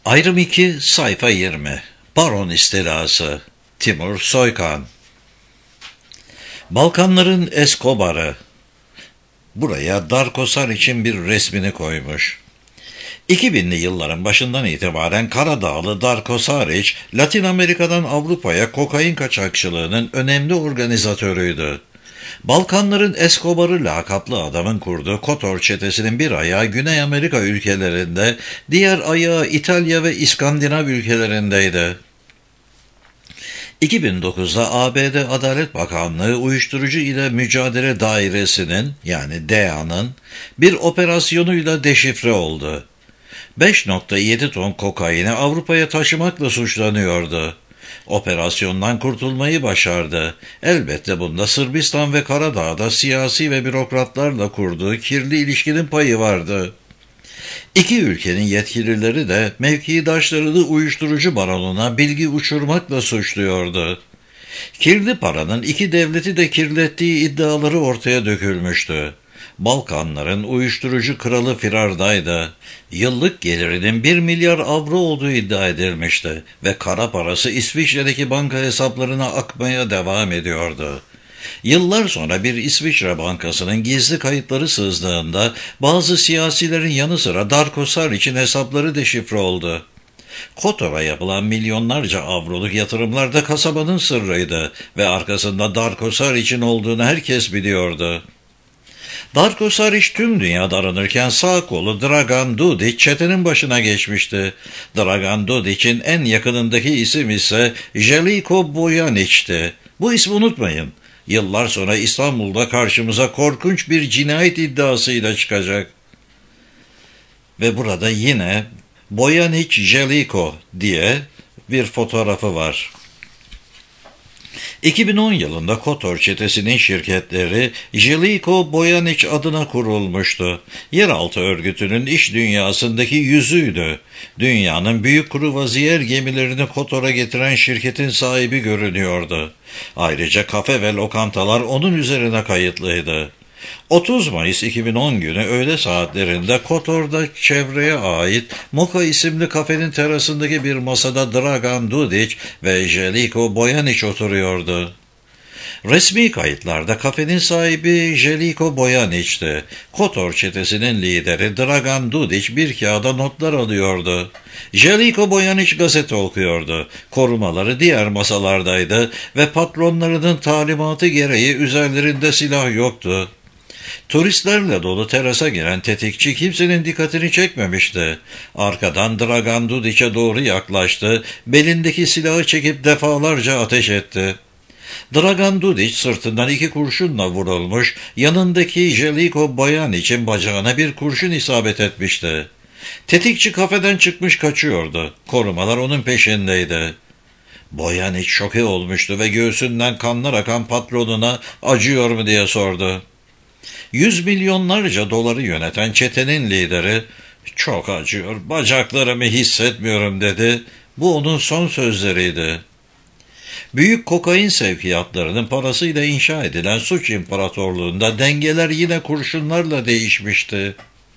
Ayrım 2, sayfa 20. Baron istilası. Timur Soykan. Balkanların Escobar'ı. Buraya Darko Saric'in bir resmini koymuş. 2000'li yılların başından itibaren Karadağlı Darko Saric, Latin Amerika'dan Avrupa'ya kokain kaçakçılığının önemli organizatörüydü. Balkanların Escobar'ı lakaplı adamın kurduğu Kotor çetesinin bir ayağı Güney Amerika ülkelerinde, diğer ayağı İtalya ve İskandinav ülkelerindeydi. 2009'da ABD Adalet Bakanlığı Uyuşturucu ile Mücadele Dairesi'nin yani DEA'nın bir operasyonuyla deşifre oldu. 5,7 ton kokaini Avrupa'ya taşımakla suçlanıyordu. Operasyondan kurtulmayı başardı. Elbette bunda Sırbistan ve Karadağ'da siyasi ve bürokratlarla kurduğu kirli ilişkinin payı vardı. İki ülkenin yetkilileri de mevkidaşlarını uyuşturucu baronuna bilgi uçurmakla suçluyordu. Kirli paranın iki devleti de kirlettiği iddiaları ortaya dökülmüştü. Balkanların uyuşturucu kralı firardaydı. Yıllık gelirinin 1 milyar avro olduğu iddia edilmişti ve kara parası İsviçre'deki banka hesaplarına akmaya devam ediyordu. Yıllar sonra bir İsviçre bankasının gizli kayıtları sızdığında bazı siyasilerin yanı sıra Darko Saric'in hesapları deşifre oldu. Kotor'a yapılan milyonlarca avroluk yatırımlar da kasabanın sırrıydı ve arkasında Darko Saric'in olduğunu herkes biliyordu. Darko Saric tüm dünyada aranırken sağ kolu Dragan Dudic çetenin başına geçmişti. Dragan Dudic'in en yakınındaki isim ise Jeliko Bojanic'ti. Bu ismi unutmayın. Yıllar sonra İstanbul'da karşımıza korkunç bir cinayet iddiasıyla çıkacak. Ve burada yine Bojanic Jeliko diye bir fotoğrafı var. 2010 yılında Kotor çetesinin şirketleri Jeliko Bojanic adına kurulmuştu. Yeraltı örgütünün iş dünyasındaki yüzüydü. Dünyanın büyük kruvaziyer gemilerini Kotor'a getiren şirketin sahibi görünüyordu. Ayrıca kafe ve lokantalar onun üzerine kayıtlıydı. 30 Mayıs 2010 günü öğle saatlerinde Kotor'da çevreye ait Moka isimli kafenin terasındaki bir masada Dragan Dudic ve Jeliko Bojanic oturuyordu. Resmi kayıtlarda kafenin sahibi Jeliko Bojanic'ti. Kotor çetesinin lideri Dragan Dudic bir kağıda notlar alıyordu. Jeliko Bojanic gazete okuyordu. Korumaları diğer masalardaydı ve patronlarının talimatı gereği üzerlerinde silah yoktu. Turistlerle dolu terasa giren tetikçi kimsenin dikkatini çekmemişti. Arkadan Dragan Dudic'e doğru yaklaştı, belindeki silahı çekip defalarca ateş etti. Dragan Dudic sırtından 2 kurşunla vurulmuş, yanındaki Jeliko Bojanic'in bacağına bir kurşun isabet etmişti. Tetikçi kafeden çıkmış kaçıyordu. Korumalar onun peşindeydi. Bojanic şoke olmuştu ve göğsünden kanlar akan patronuna acıyor mu diye sordu. 100 milyonlarca doları yöneten çetenin lideri, "Çok acıyor, bacaklarımı hissetmiyorum" dedi. Bu onun son sözleriydi. Büyük kokain sevkiyatlarının parasıyla inşa edilen suç imparatorluğunda dengeler yine kurşunlarla değişmişti.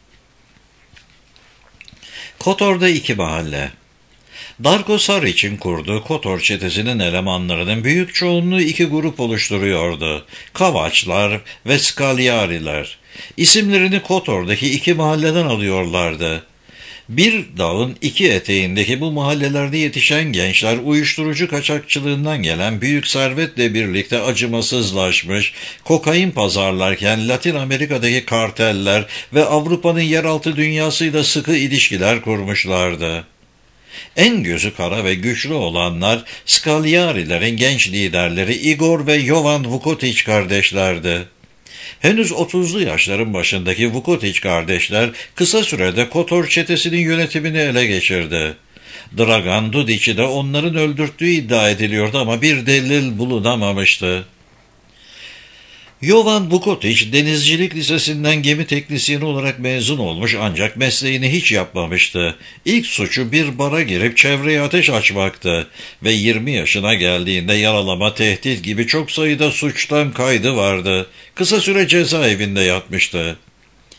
Kotor'da 2 mahalle. Darko Saric'in kurduğu Kotor çetesinin elemanlarının büyük çoğunluğu 2 grup oluşturuyordu. Kavaçlar ve Skalyariler. İsimlerini Kotor'daki 2 mahalleden alıyorlardı. Bir dağın 2 eteğindeki bu mahallelerde yetişen gençler uyuşturucu kaçakçılığından gelen büyük servetle birlikte acımasızlaşmış, kokain pazarlarken Latin Amerika'daki karteller ve Avrupa'nın yeraltı dünyasıyla sıkı ilişkiler kurmuşlardı. En gözü kara ve güçlü olanlar Skalyarilerin genç liderleri Igor ve Jovan Vukotic kardeşlerdi. Henüz 30'lu yaşların başındaki Vukotic kardeşler kısa sürede Kotor çetesinin yönetimini ele geçirdi. Dragan Dudic'i de onların öldürttüğü iddia ediliyordu ama bir delil bulunamamıştı. Jovan Vukotic denizcilik lisesinden gemi teknisyeni olarak mezun olmuş ancak mesleğini hiç yapmamıştı. İlk suçu bir bara girip çevreye ateş açmaktı ve 20 yaşına geldiğinde yaralama, tehdit gibi çok sayıda suçtan kaydı vardı. Kısa süre cezaevinde yatmıştı.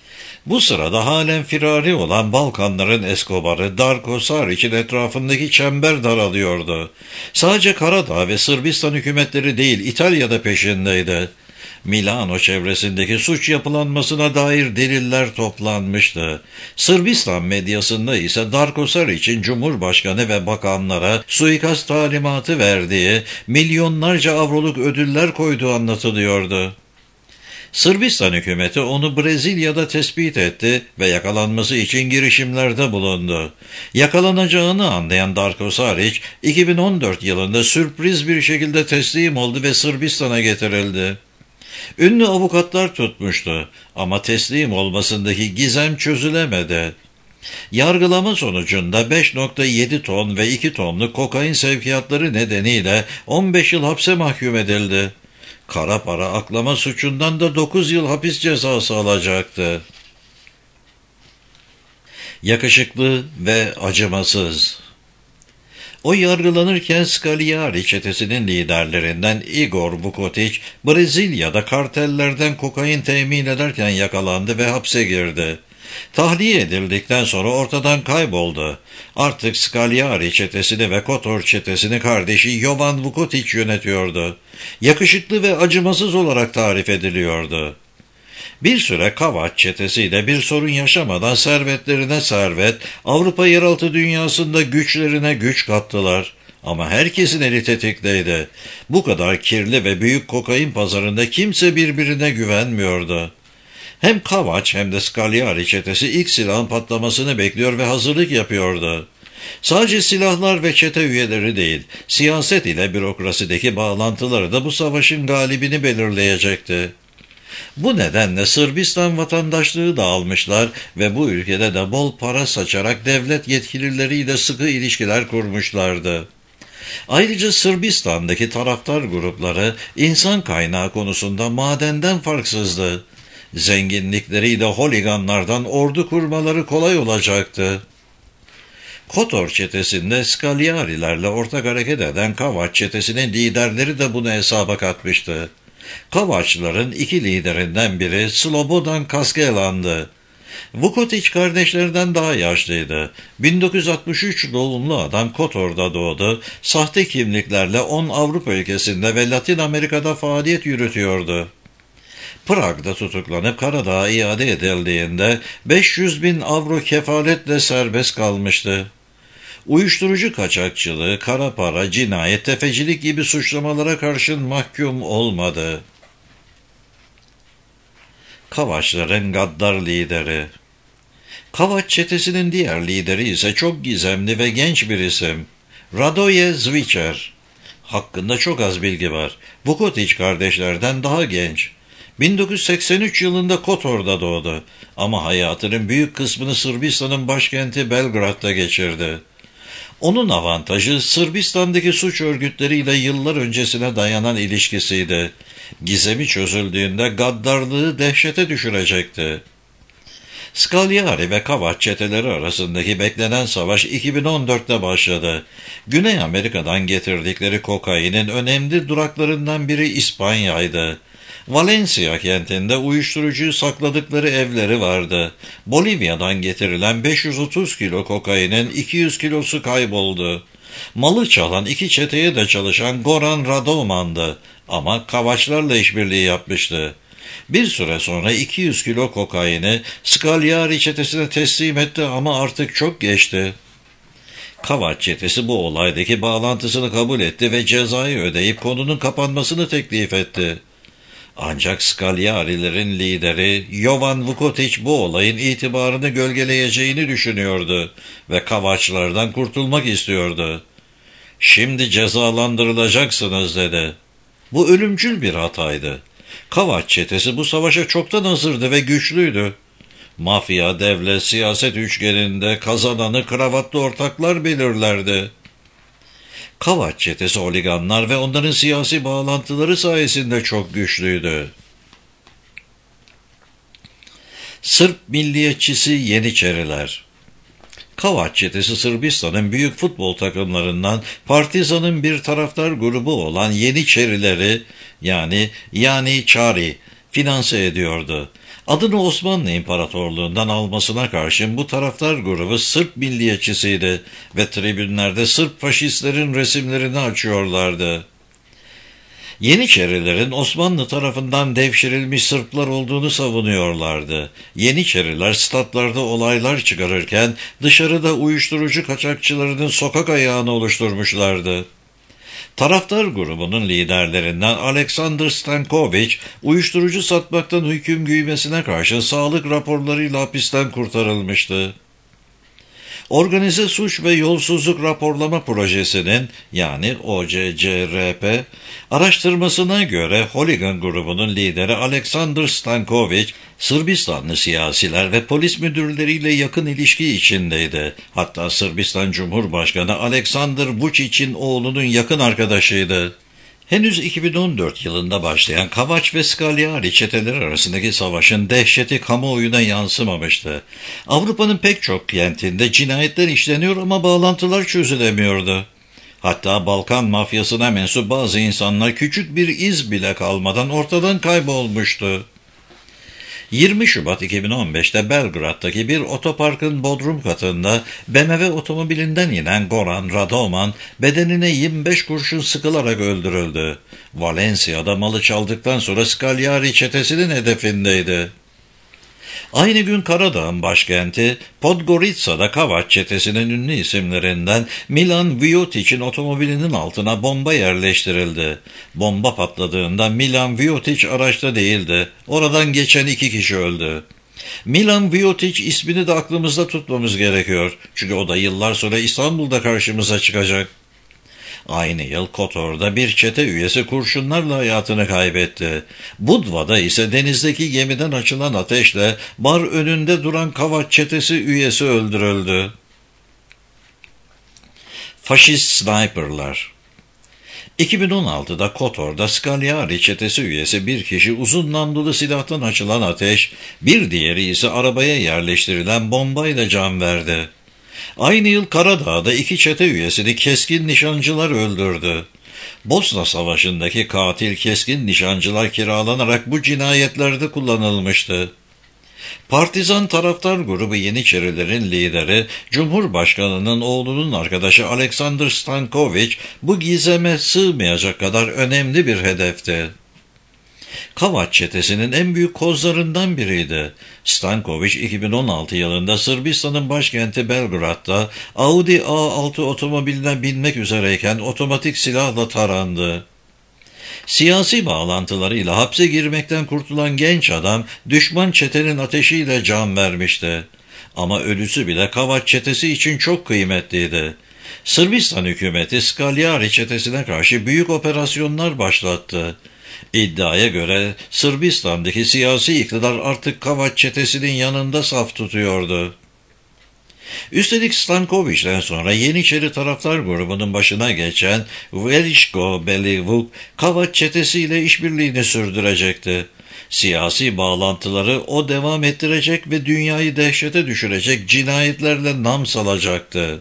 Bu sırada halen firari olan Balkanların Escobar'ı Darko Saric'in etrafındaki çember daralıyordu. Sadece Karadağ ve Sırbistan hükümetleri değil, İtalya'da peşindeydi. Milano çevresindeki suç yapılanmasına dair deliller toplanmıştı. Sırbistan medyasında ise Darko Saric'in Cumhurbaşkanı ve bakanlara suikast talimatı verdiği, milyonlarca avroluk ödüller koyduğu anlatılıyordu. Sırbistan hükümeti onu Brezilya'da tespit etti ve yakalanması için girişimlerde bulundu. Yakalanacağını anlayan Darko Saric, 2014 yılında sürpriz bir şekilde teslim oldu ve Sırbistan'a getirildi. Ünlü avukatlar tutmuştu ama teslim olmasındaki gizem çözülemedi. Yargılama sonucunda 5,7 ton ve 2 tonluk kokain sevkiyatları nedeniyle 15 yıl hapse mahkum edildi. Kara para aklama suçundan da 9 yıl hapis cezası alacaktı. Yakışıklı ve acımasız. O yargılanırken Scagliari çetesinin liderlerinden Igor Vukotic, Brezilya'da kartellerden kokain temin ederken yakalandı ve hapse girdi. Tahliye edildikten sonra ortadan kayboldu. Artık Scagliari çetesini ve Kotor çetesini kardeşi Jovan Vukotic yönetiyordu. Yakışıklı ve acımasız olarak tarif ediliyordu. Bir süre Kavaç çetesiyle bir sorun yaşamadan servetlerine servet, Avrupa yeraltı dünyasında güçlerine güç kattılar. Ama herkesin eli tetikteydi. Bu kadar kirli ve büyük kokain pazarında kimse birbirine güvenmiyordu. Hem Kavaç hem de Scagliari çetesi ilk silahın patlamasını bekliyor ve hazırlık yapıyordu. Sadece silahlar ve çete üyeleri değil, siyaset ile bürokrasideki bağlantıları da bu savaşın galibini belirleyecekti. Bu nedenle Sırbistan vatandaşlığı da almışlar ve bu ülkede de bol para saçarak devlet yetkilileriyle sıkı ilişkiler kurmuşlardı. Ayrıca Sırbistan'daki taraftar grupları insan kaynağı konusunda madenden farksızdı. Zenginlikleriyle holiganlardan ordu kurmaları kolay olacaktı. Kotor çetesinde Scagliari'lerle ortak hareket eden Kavaç çetesinin liderleri de bunu hesaba katmıştı. Kavaçların iki liderinden biri Slobodan Kaskelan'dı. Vukotic kardeşlerinden daha yaşlıydı. 1963 doğumlu adam Kotor'da doğdu. Sahte kimliklerle 10 Avrupa ülkesinde ve Latin Amerika'da faaliyet yürütüyordu. Prag'da tutuklanıp Karadağ'a iade edildiğinde 500.000 avro kefaletle serbest kalmıştı. Uyuşturucu kaçakçılığı, kara para, cinayet, tefecilik gibi suçlamalara karşın mahkum olmadı. Kavaçların gaddar lideri. Kavaç çetesinin diğer lideri ise çok gizemli ve genç bir isim. Radoje Zvicer. Hakkında çok az bilgi var. Vukotic kardeşlerden daha genç. 1983 yılında Kotor'da doğdu ama hayatının büyük kısmını Sırbistan'ın başkenti Belgrad'da geçirdi. Onun avantajı Sırbistan'daki suç örgütleriyle yıllar öncesine dayanan ilişkisiydi. Gizemi çözüldüğünde gaddarlığı dehşete düşürecekti. Scagliari ve Kavaç çeteleri arasındaki beklenen savaş 2014'te başladı. Güney Amerika'dan getirdikleri kokainin önemli duraklarından biri İspanya'ydı. Valencia kentinde uyuşturucuyu sakladıkları evleri vardı. Bolivya'dan getirilen 530 kilo kokainin 200 kilosu kayboldu. Malı çalan iki çeteye de çalışan Goran Radoman'dı ama Kavaçlarla işbirliği yapmıştı. Bir süre sonra 200 kilo kokaini Scagliari çetesine teslim etti ama artık çok geçti. Kavaç çetesi bu olaydaki bağlantısını kabul etti ve cezayı ödeyip konunun kapanmasını teklif etti. Ancak Scagliari'lerin lideri Jovan Vukotic bu olayın itibarını gölgeleyeceğini düşünüyordu ve Kavaçlardan kurtulmak istiyordu. "Şimdi cezalandırılacaksınız," dedi. Bu ölümcül bir hataydı. Kavaç çetesi bu savaşa çoktan hazırdı ve güçlüydü. Mafya, devlet, siyaset üçgeninde kazananı kravatlı ortaklar belirlerdi. Kavaç çetesi oliganlar ve onların siyasi bağlantıları sayesinde çok güçlüydü. Sırp milliyetçisi Yeniçeriler. Kavaç çetesi Sırbistan'ın büyük futbol takımlarından Partizan'ın bir taraftar grubu olan Yeniçerileri yani Çari finanse ediyordu. Adını Osmanlı İmparatorluğundan almasına karşın bu taraftar grubu Sırp milliyetçisiydi ve tribünlerde Sırp faşistlerin resimlerini açıyorlardı. Yeniçerilerin Osmanlı tarafından devşirilmiş Sırplar olduğunu savunuyorlardı. Yeniçeriler statlarda olaylar çıkarırken dışarıda uyuşturucu kaçakçılarının sokak ayağını oluşturmuşlardı. Taraftar grubunun liderlerinden Alexander Stankovic, uyuşturucu satmaktan hüküm giymesine karşı sağlık raporlarıyla hapisten kurtarılmıştı. Organize Suç ve Yolsuzluk Raporlama Projesi'nin yani OCCRP araştırmasına göre Holigan grubunun lideri Alexander Stankovic, Sırbistanlı siyasiler ve polis müdürleriyle yakın ilişki içindeydi. Hatta Sırbistan Cumhurbaşkanı Aleksandar Vučić'in oğlunun yakın arkadaşıydı. Henüz 2014 yılında başlayan Kavaç ve Scagliari çeteleri arasındaki savaşın dehşeti kamuoyuna yansımamıştı. Avrupa'nın pek çok kentinde cinayetler işleniyor ama bağlantılar çözülemiyordu. Hatta Balkan mafyasına mensup bazı insanlar küçük bir iz bile kalmadan ortadan kaybolmuştu. 20 Şubat 2015'te Belgrad'daki bir otoparkın bodrum katında BMW otomobilinden inen Goran Radoman bedenine 25 kurşun sıkılarak öldürüldü. Valencia'da malı çaldıktan sonra Scagliari çetesinin hedefindeydi. Aynı gün Karadağ'ın başkenti Podgorica'da Kavaç çetesinin ünlü isimlerinden Milan Vujotic'in otomobilinin altına bomba yerleştirildi. Bomba patladığında Milan Vujotic araçta değildi. Oradan geçen 2 kişi öldü. Milan Vujotic ismini de aklımızda tutmamız gerekiyor. Çünkü o da yıllar sonra İstanbul'da karşımıza çıkacak. Aynı yıl Kotor'da bir çete üyesi kurşunlarla hayatını kaybetti. Budva'da ise denizdeki gemiden açılan ateşle bar önünde duran Kavaç çetesi üyesi öldürüldü. Faşist sniperlar. 2016'da Kotor'da Scagliari çetesi üyesi bir kişi uzun namlulu silahtan açılan ateş, bir diğeri ise arabaya yerleştirilen bombayla can verdi. Aynı yıl Karadağ'da 2 çete üyesini keskin nişancılar öldürdü. Bosna Savaşı'ndaki katil keskin nişancılar kiralanarak bu cinayetlerde kullanılmıştı. Partizan taraftar grubu Yeniçerilerin lideri, Cumhurbaşkanı'nın oğlunun arkadaşı Alexander Stankovic, bu gizeme sığmayacak kadar önemli bir hedefti. Kavaç çetesinin en büyük kozlarından biriydi. Stankovic 2016 yılında Sırbistan'ın başkenti Belgrad'da Audi A6 otomobiline binmek üzereyken otomatik silahla tarandı. Siyasi bağlantılarıyla hapse girmekten kurtulan genç adam düşman çetenin ateşiyle can vermişti. Ama ölüsü bile Kavaç çetesi için çok kıymetliydi. Sırbistan hükümeti Scagliari çetesine karşı büyük operasyonlar başlattı. İddiaya göre Sırbistan'daki siyasi iktidar artık Kavaç çetesinin yanında saf tutuyordu. Üstelik Stankovic'den sonra Yeniçeri taraftar grubunun başına geçen Veljko Belivuk, Kavaç çetesiyle işbirliğini sürdürecekti. Siyasi bağlantıları o devam ettirecek ve dünyayı dehşete düşürecek cinayetlerle nam salacaktı.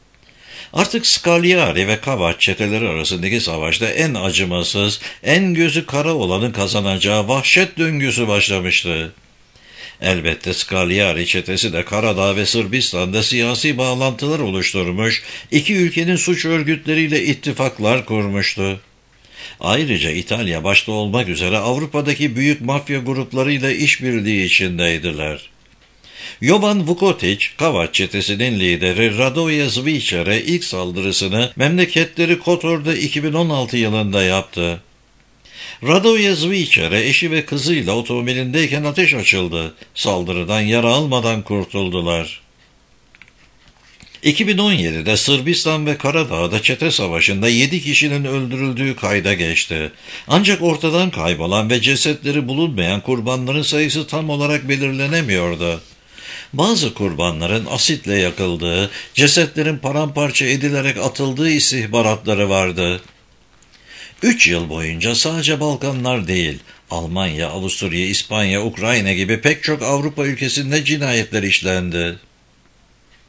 Artık Scagliari ve Kavaç çeteleri arasındaki savaşta en acımasız, en gözü kara olanın kazanacağı vahşet döngüsü başlamıştı. Elbette Scagliari çetesi de Karadağ ve Sırbistan'da siyasi bağlantılar oluşturmuş, 2 ülkenin suç örgütleriyle ittifaklar kurmuştu. Ayrıca İtalya başta olmak üzere Avrupa'daki büyük mafya gruplarıyla işbirliği içindeydiler. Jovan Vukotic, Kavaç çetesinin lideri Radoje Zvicer'e ilk saldırısını memleketleri Kotor'da 2016 yılında yaptı. Radoje Zvicer'e eşi ve kızıyla otomobilindeyken ateş açıldı. Saldırıdan yara almadan kurtuldular. 2017'de Sırbistan ve Karadağ'da çete savaşında 7 kişinin öldürüldüğü kayda geçti. Ancak ortadan kaybolan ve cesetleri bulunmayan kurbanların sayısı tam olarak belirlenemiyordu. Bazı kurbanların asitle yakıldığı, cesetlerin paramparça edilerek atıldığı istihbaratları vardı. 3 yıl boyunca sadece Balkanlar değil, Almanya, Avusturya, İspanya, Ukrayna gibi pek çok Avrupa ülkesinde cinayetler işlendi.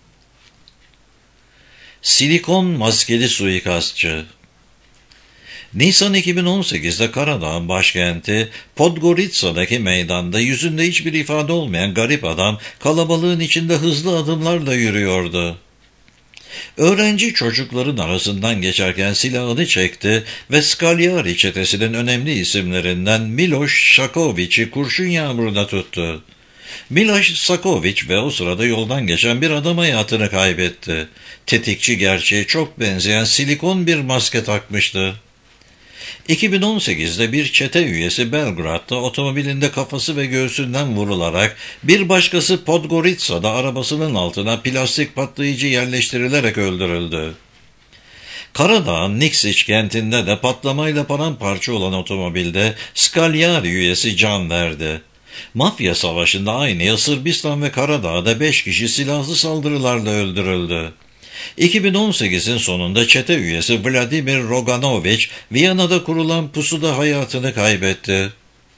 Silikon maskeli suikastçı. Nisan 2018'de Karadağ'ın başkenti Podgoritsa'daki meydanda yüzünde hiçbir ifade olmayan garip adam kalabalığın içinde hızlı adımlarla yürüyordu. Öğrenci çocukların arasından geçerken silahını çekti ve Scagliari çetesinin önemli isimlerinden Miloš Šaković'i kurşun yağmuruna tuttu. Miloš Šaković ve o sırada yoldan geçen bir adam hayatını kaybetti. Tetikçi gerçeğe çok benzeyen silikon bir maske takmıştı. 2018'de bir çete üyesi Belgrad'da otomobilinde kafası ve göğsünden vurularak, bir başkası Podgoritsa'da arabasının altına plastik patlayıcı yerleştirilerek öldürüldü. Karadağ'ın Nikšić kentinde de patlamayla paramparça olan otomobilde Scagliari üyesi can verdi. Mafya savaşında aynı yıl Sırbistan ve Karadağ'da 5 kişi silahlı saldırılarla öldürüldü. 2018'in sonunda çete üyesi Vladimir Roganović, Viyana'da kurulan pusuda hayatını kaybetti.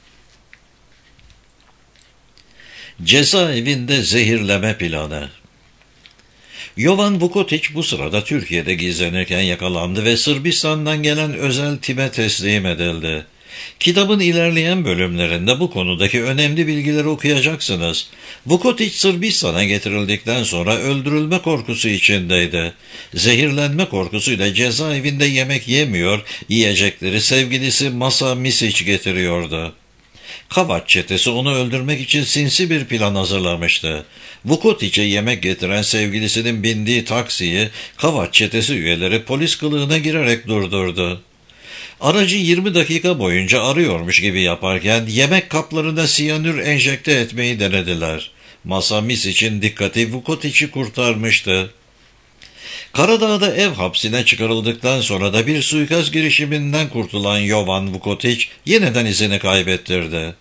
Cezaevinde zehirleme planı. Jovan Vukotić bu sırada Türkiye'de gizlenirken yakalandı ve Sırbistan'dan gelen özel time teslim edildi. Kitabın ilerleyen bölümlerinde bu konudaki önemli bilgileri okuyacaksınız. Vukotić Sırbistan'a getirildikten sonra öldürülme korkusu içindeydi. Zehirlenme korkusuyla cezaevinde yemek yemiyor, yiyecekleri sevgilisi Masa Misić getiriyordu. Kavač çetesi onu öldürmek için sinsi bir plan hazırlamıştı. Vukotić'e yemek getiren sevgilisinin bindiği taksiyi Kavač çetesi üyeleri polis kılığına girerek durdurdu. Aracı 20 dakika boyunca arıyormuş gibi yaparken yemek kaplarına siyanür enjekte etmeyi denediler. Masa Misić'in dikkati Vukotić'i kurtarmıştı. Karadağ'da ev hapsine çıkarıldıktan sonra da bir suikast girişiminden kurtulan Jovan Vukotić yeniden izini kaybettirdi.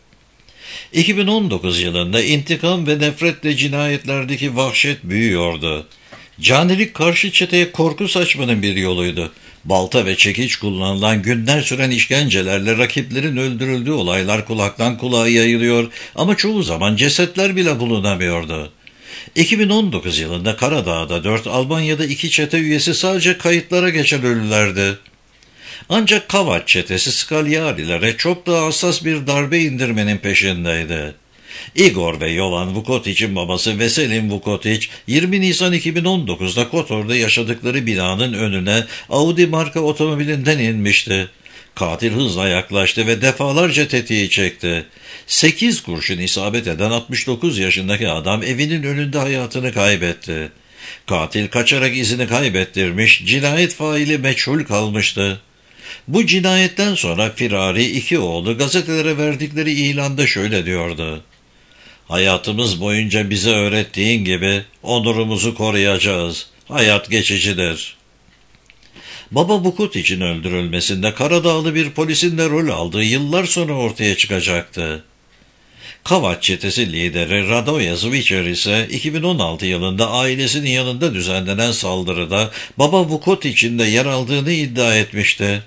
2019 yılında intikam ve nefretle cinayetlerdeki vahşet büyüyordu. Canilik karşı çeteye korku saçmanın bir yoluydu. Balta ve çekiç kullanılan günler süren işkencelerle rakiplerin öldürüldüğü olaylar kulaktan kulağa yayılıyor ama çoğu zaman cesetler bile bulunamıyordu. 2019 yılında Karadağ'da 4, Almanya'da 2 çete üyesi sadece kayıtlara geçen ölülerdi. Ancak Kavač çetesi Scagliari'lere çok daha hassas bir darbe indirmenin peşindeydi. Igor ve Jovan Vukotić'in babası Veselin Vukotić, 20 Nisan 2019'da Kotor'da yaşadıkları binanın önüne Audi marka otomobilinden inmişti. Katil hızla yaklaştı ve defalarca tetiği çekti. 8 kurşun isabet eden 69 yaşındaki adam evinin önünde hayatını kaybetti. Katil kaçarak izini kaybettirmiş, cinayet faili meçhul kalmıştı. Bu cinayetten sonra firari 2 oğlu gazetelere verdikleri ilanda şöyle diyordu: "Hayatımız boyunca bize öğrettiğin gibi onurumuzu koruyacağız. Hayat geçicidir." Baba Vukotić'in öldürülmesinde Karadağlı bir polisin de rol aldığı yıllar sonra ortaya çıkacaktı. Kavač çetesi lideri Radoje Zvicer ise 2016 yılında ailesinin yanında düzenlenen saldırıda baba Vukotić'in de yer aldığını iddia etmişti.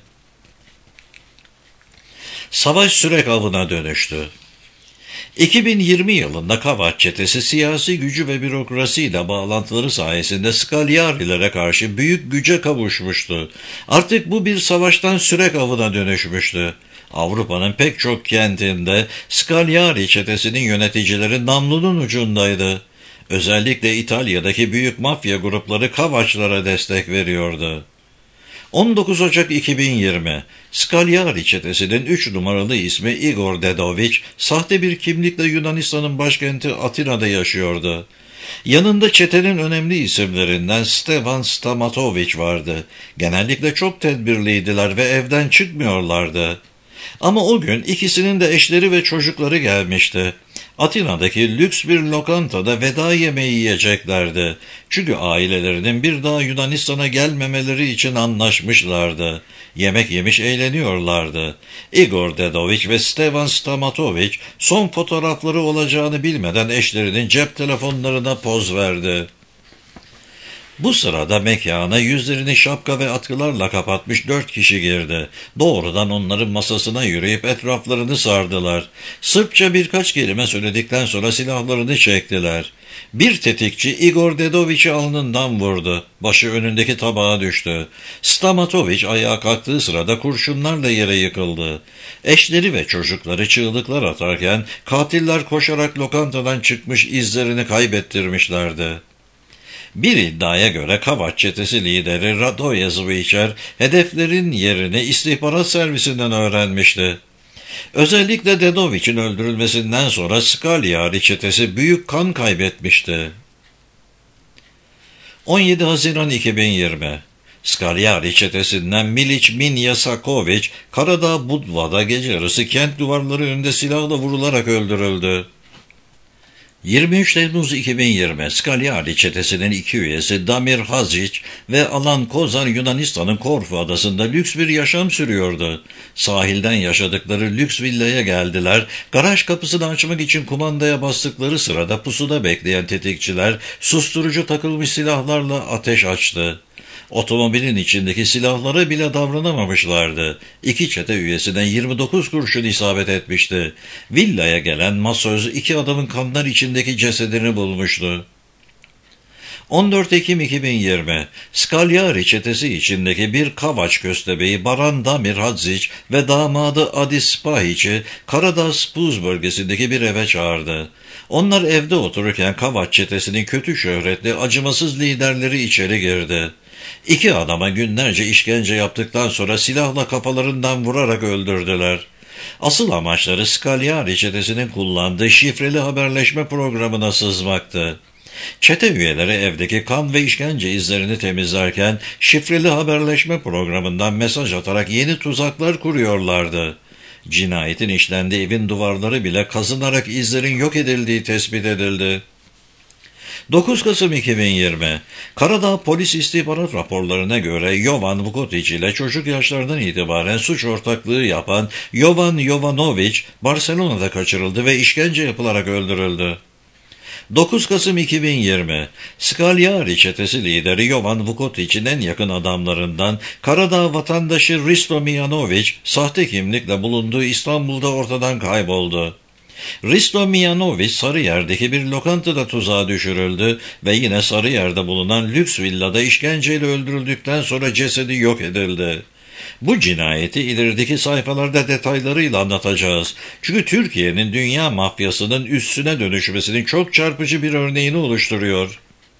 Savaş sürek avına dönüştü. 2020 yılında Kavač çetesi siyasi gücü ve bürokrasiyle bağlantıları sayesinde Scagliari'lere karşı büyük güce kavuşmuştu. Artık bu bir savaştan sürek avına dönüşmüştü. Avrupa'nın pek çok kentinde Scagliari çetesinin yöneticileri namlunun ucundaydı. Özellikle İtalya'daki büyük mafya grupları Kavač'lara destek veriyordu. 19 Ocak 2020, Scagliari çetesinin 3 numaralı ismi Igor Dedović, sahte bir kimlikle Yunanistan'ın başkenti Atina'da yaşıyordu. Yanında çetenin önemli isimlerinden Stevan Stamatović vardı. Genellikle çok tedbirliydiler ve evden çıkmıyorlardı. Ama o gün ikisinin de eşleri ve çocukları gelmişti. Atina'daki lüks bir lokantada veda yemeği yiyeceklerdi. Çünkü ailelerinin bir daha Yunanistan'a gelmemeleri için anlaşmışlardı. Yemek yemiş eğleniyorlardı. Igor Dedović ve Stevan Stamatović son fotoğrafları olacağını bilmeden eşlerinin cep telefonlarına poz verdi. Bu sırada mekana yüzlerini şapka ve atkılarla kapatmış 4 kişi girdi. Doğrudan onların masasına yürüyüp etraflarını sardılar. Sırpça birkaç kelime söyledikten sonra silahlarını çektiler. Bir tetikçi Igor Dedoviç'i alnından vurdu. Başı önündeki tabağa düştü. Stamatoviç ayağa kalktığı sırada kurşunlarla yere yıkıldı. Eşleri ve çocukları çığlıklar atarken katiller koşarak lokantadan çıkmış, izlerini kaybettirmişlerdi. Bir iddiaya göre Kavaç çetesi lideri Radoje Zvicer hedeflerin yerini istihbarat servisinden öğrenmişti. Özellikle Dedoviç'in öldürülmesinden sonra Scagliari çetesi büyük kan kaybetmişti. 17 Haziran 2020 Scagliari çetesinden Miliç Minyasakoviç, Karadağ Budva'da gece yarısı kent duvarları önünde silahla vurularak öldürüldü. 23 Temmuz 2020 Scagliari çetesinin 2 üyesi Damir Hazic ve Alan Kozar Yunanistan'ın Korfu adasında lüks bir yaşam sürüyordu. Sahilden yaşadıkları lüks villaya geldiler. Garaj kapısını açmak için kumandaya bastıkları sırada pusuda bekleyen tetikçiler susturucu takılmış silahlarla ateş açtı. Otomobilin içindeki silahlara bile davranamamışlardı. 2 çete üyesinden 29 kurşun isabet etmişti. Villaya gelen masöz 2 adamın kanlar içindeki cesedini bulmuştu. 14 Ekim 2020 Scagliari çetesi içindeki bir Kavaç köstebeği Baran Damir Hadzic ve damadı Adis Spahiç'i Karadağ Spuz bölgesindeki bir eve çağırdı. Onlar evde otururken Kavaç çetesinin kötü şöhretli acımasız liderleri içeri girdi. 2 adama günlerce işkence yaptıktan sonra silahla kafalarından vurarak öldürdüler. Asıl amaçları Scagliari çetesinin kullandığı şifreli haberleşme programına sızmaktı. Çete üyeleri evdeki kan ve işkence izlerini temizlerken şifreli haberleşme programından mesaj atarak yeni tuzaklar kuruyorlardı. Cinayetin işlendiği evin duvarları bile kazınarak izlerin yok edildiği tespit edildi. 9 Kasım 2020 Karadağ polis istihbarat raporlarına göre Jovan Vukotic ile çocuk yaşlarından itibaren suç ortaklığı yapan Jovan Jovanović Barcelona'da kaçırıldı ve işkence yapılarak öldürüldü. 9 Kasım 2020 Scagliari çetesi lideri Jovan Vukotic'in en yakın adamlarından Karadağ vatandaşı Risto Mijanović sahte kimlikle bulunduğu İstanbul'da ortadan kayboldu. Risto Mijanović Sarıyer'deki bir lokantada tuzağa düşürüldü ve yine Sarıyer'de bulunan lüks villada işkenceyle öldürüldükten sonra cesedi yok edildi. Bu cinayeti ilerideki sayfalarda detaylarıyla anlatacağız. Çünkü Türkiye'nin dünya mafyasının üssüne dönüşmesinin çok çarpıcı bir örneğini oluşturuyor.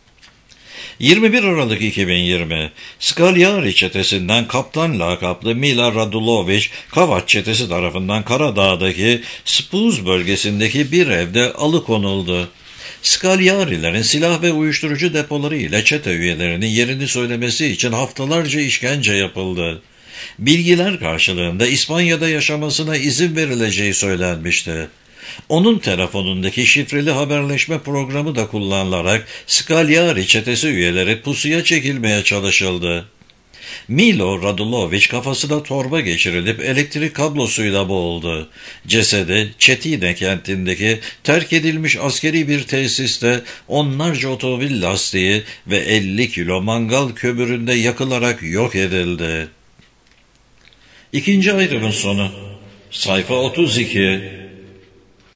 21 Aralık 2020 Scagliari çetesinden kaptan lakaplı Mila Radulović, Kavaç çetesi tarafından Karadağ'daki Spuz bölgesindeki bir evde alıkonuldu. Scagliari'lerin silah ve uyuşturucu depoları ile çete üyelerinin yerini söylemesi için haftalarca işkence yapıldı. Bilgiler karşılığında İspanya'da yaşamasına izin verileceği söylenmişti. Onun telefonundaki şifreli haberleşme programı da kullanılarak Scagliari çetesi üyeleri pusuya çekilmeye çalışıldı. Milo Radulović kafasına torba geçirilip elektrik kablosuyla boğuldu. Cesedi Çetine kentindeki terk edilmiş askeri bir tesiste onlarca otomobil lastiği ve 50 kilo mangal kömüründe yakılarak yok edildi. İkinci ayrımın sonu. Sayfa 32.